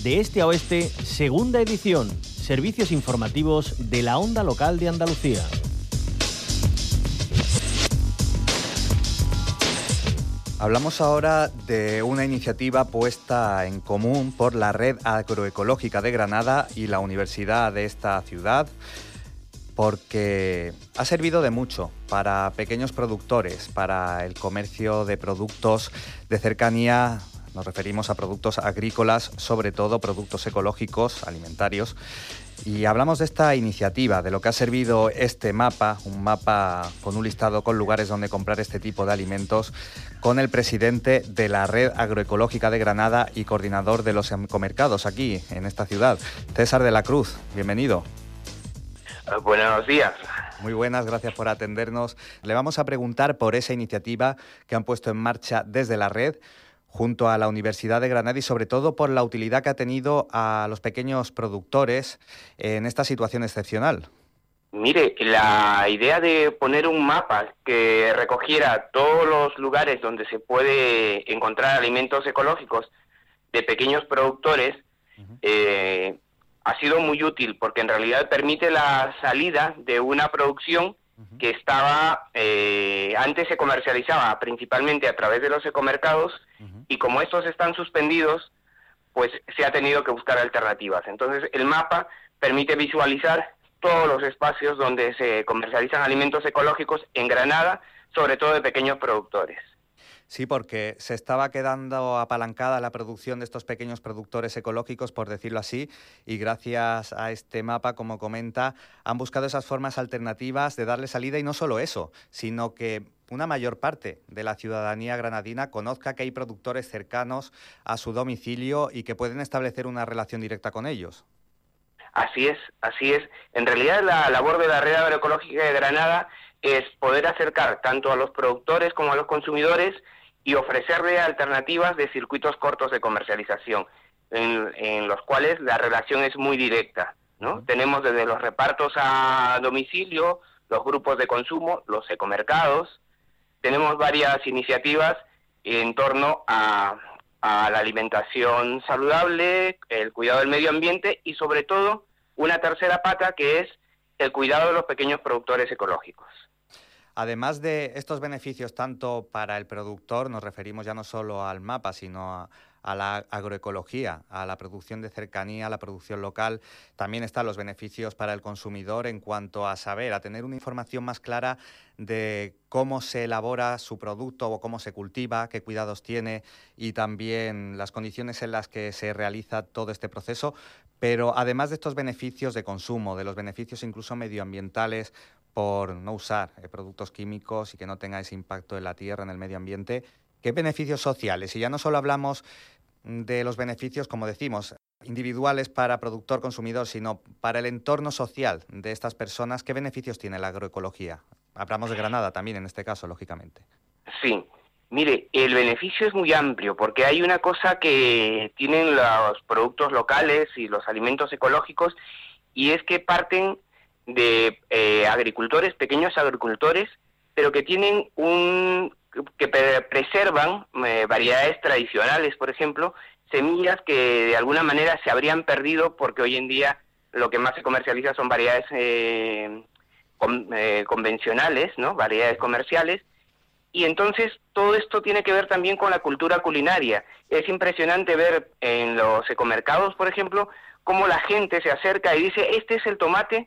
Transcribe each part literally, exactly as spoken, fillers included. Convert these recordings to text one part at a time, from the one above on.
De este a oeste, segunda edición. Servicios informativos de la Onda Local de Andalucía. Hablamos ahora de una iniciativa puesta en común por la Red Agroecológica de Granada y la Universidad de esta ciudad, porque ha servido de mucho para pequeños productores, para el comercio de productos de cercanía. Nos referimos a productos agrícolas, sobre todo productos ecológicos, alimentarios. Y hablamos de esta iniciativa, de lo que ha servido este mapa, un mapa con un listado con lugares donde comprar este tipo de alimentos, con el presidente de la Red Agroecológica de Granada y coordinador de los ecomercados aquí, en esta ciudad, César de la Cruz. Bienvenido. Uh, buenos días. Muy buenas, gracias por atendernos. Le vamos a preguntar por esa iniciativa que han puesto en marcha desde la red, junto a la Universidad de Granada, y sobre todo por la utilidad que ha tenido a los pequeños productores en esta situación excepcional. Mire, la idea de poner un mapa que recogiera todos los lugares donde se puede encontrar alimentos ecológicos de pequeños productores uh-huh. eh, ha sido muy útil, porque en realidad permite la salida de una producción uh-huh. que estaba, eh, antes se comercializaba principalmente a través de los ecomercados, uh-huh. y como estos están suspendidos, pues se ha tenido que buscar alternativas. Entonces el mapa permite visualizar todos los espacios donde se comercializan alimentos ecológicos en Granada, sobre todo de pequeños productores. Sí, porque se estaba quedando apalancada la producción de estos pequeños productores ecológicos, por decirlo así, y gracias a este mapa, como comenta, han buscado esas formas alternativas de darle salida, y no solo eso, sino que una mayor parte de la ciudadanía granadina conozca que hay productores cercanos a su domicilio y que pueden establecer una relación directa con ellos. Así es, así es. En realidad la labor de la Red Agroecológica de Granada es poder acercar tanto a los productores como a los consumidores y ofrecerle alternativas de circuitos cortos de comercialización, en, en los cuales la relación es muy directa, ¿no? Uh-huh. Tenemos desde los repartos a domicilio, los grupos de consumo, los ecomercados. Tenemos varias iniciativas en torno a, a la alimentación saludable, el cuidado del medio ambiente y sobre todo una tercera pata, que es el cuidado de los pequeños productores ecológicos. Además de estos beneficios tanto para el productor, nos referimos ya no solo al mapa, sino a, a la agroecología, a la producción de cercanía, a la producción local, también están los beneficios para el consumidor en cuanto a saber, a tener una información más clara de cómo se elabora su producto o cómo se cultiva, qué cuidados tiene y también las condiciones en las que se realiza todo este proceso. Pero además de estos beneficios de consumo, de los beneficios incluso medioambientales, por no usar eh, productos químicos y que no tenga ese impacto en la tierra, en el medio ambiente, ¿qué beneficios sociales? Y ya no solo hablamos de los beneficios, como decimos, individuales para productor, consumidor, sino para el entorno social de estas personas, ¿qué beneficios tiene la agroecología? Hablamos de Granada también en este caso, lógicamente. Sí, mire, el beneficio es muy amplio, porque hay una cosa que tienen los productos locales y los alimentos ecológicos, y es que parten de eh, agricultores, pequeños agricultores, pero que tienen un que pre- preservan eh, variedades tradicionales, por ejemplo, semillas que de alguna manera se habrían perdido, porque hoy en día lo que más se comercializa son variedades eh, con, eh, convencionales, ¿no? Variedades comerciales, y entonces todo esto tiene que ver también con la cultura culinaria. Es impresionante ver en los ecomercados, por ejemplo, cómo la gente se acerca y dice, este es el tomate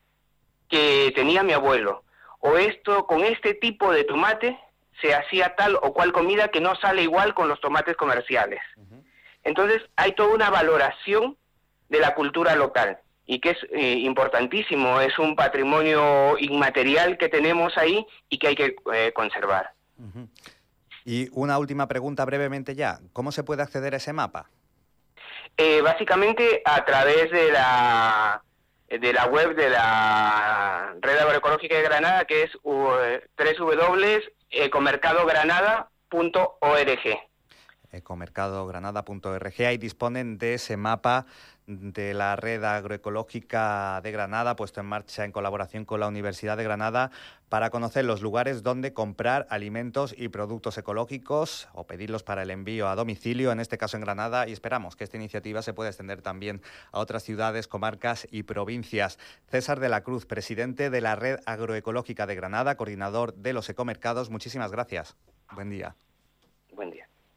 que tenía mi abuelo, o esto, con este tipo de tomate se hacía tal o cual comida que no sale igual con los tomates comerciales. Uh-huh. Entonces hay toda una valoración de la cultura local, y que es eh, importantísimo, es un patrimonio inmaterial que tenemos ahí y que hay que eh, conservar. Uh-huh. Y una última pregunta brevemente ya, ¿cómo se puede acceder a ese mapa? Eh, básicamente a través de la de la web de la Red Agroecológica de Granada, que es w w w punto ecomercado granada punto org. ecomercado granada punto org, ahí disponen de ese mapa de la Red Agroecológica de Granada, puesto en marcha en colaboración con la Universidad de Granada, para conocer los lugares donde comprar alimentos y productos ecológicos o pedirlos para el envío a domicilio, en este caso en Granada, y esperamos que esta iniciativa se pueda extender también a otras ciudades, comarcas y provincias. César de la Cruz, presidente de la Red Agroecológica de Granada, coordinador de los ecomercados, muchísimas gracias. Buen día. Buen día.